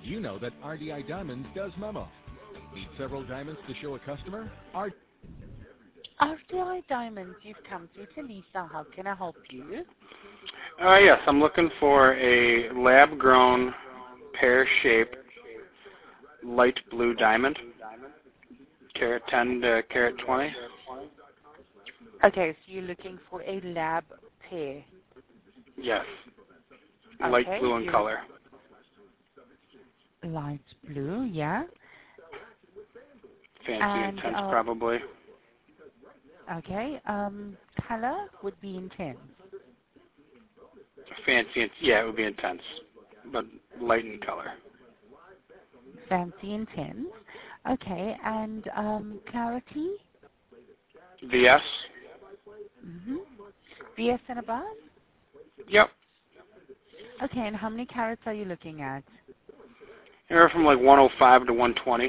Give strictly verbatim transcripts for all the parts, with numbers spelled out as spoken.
you know that R D I Diamonds does memo. Need several diamonds to show a customer? R- R D I Diamonds, you've come through to Lisa. How can I help you? Uh, yes, I'm looking for a lab-grown, pear-shaped, light blue diamond, carat ten to carat twenty. Okay, so you're looking for a lab pair. Yes, light Okay, blue in color. Light blue, yeah. Fancy And, intense, uh, probably. Okay, um, color would be intense. Fancy, yeah, it would be intense, but light in color. Fancy intense. Okay, and um, clarity? V S? Mm-hmm. V S and above? Yep. Okay, and how many carats are you looking at? Anywhere from like one oh five to one twenty.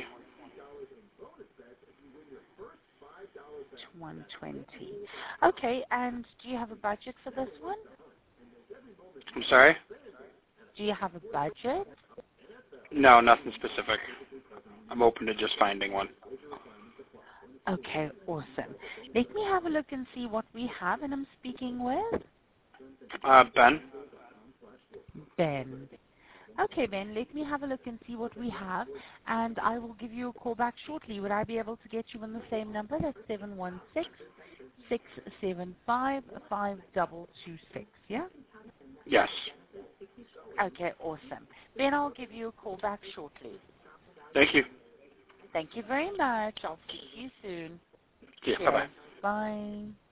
one twenty. Okay, and do you have a budget for this one? I'm sorry? Do you have a budget? No, nothing specific. I'm open to just finding one. Okay, awesome. Let me have a look and see what we have, and I'm speaking with Uh, Ben? Ben. Okay, Ben, let me have a look and see what we have, and I will give you a call back shortly. Would I be able to get you on the same number? That's seven one six, six seven five, five two two six, yeah? Yes. Okay, awesome. Ben, I'll give you a call back shortly. Thank you. Thank you very much. I'll see you soon. Yeah, bye-bye. Bye.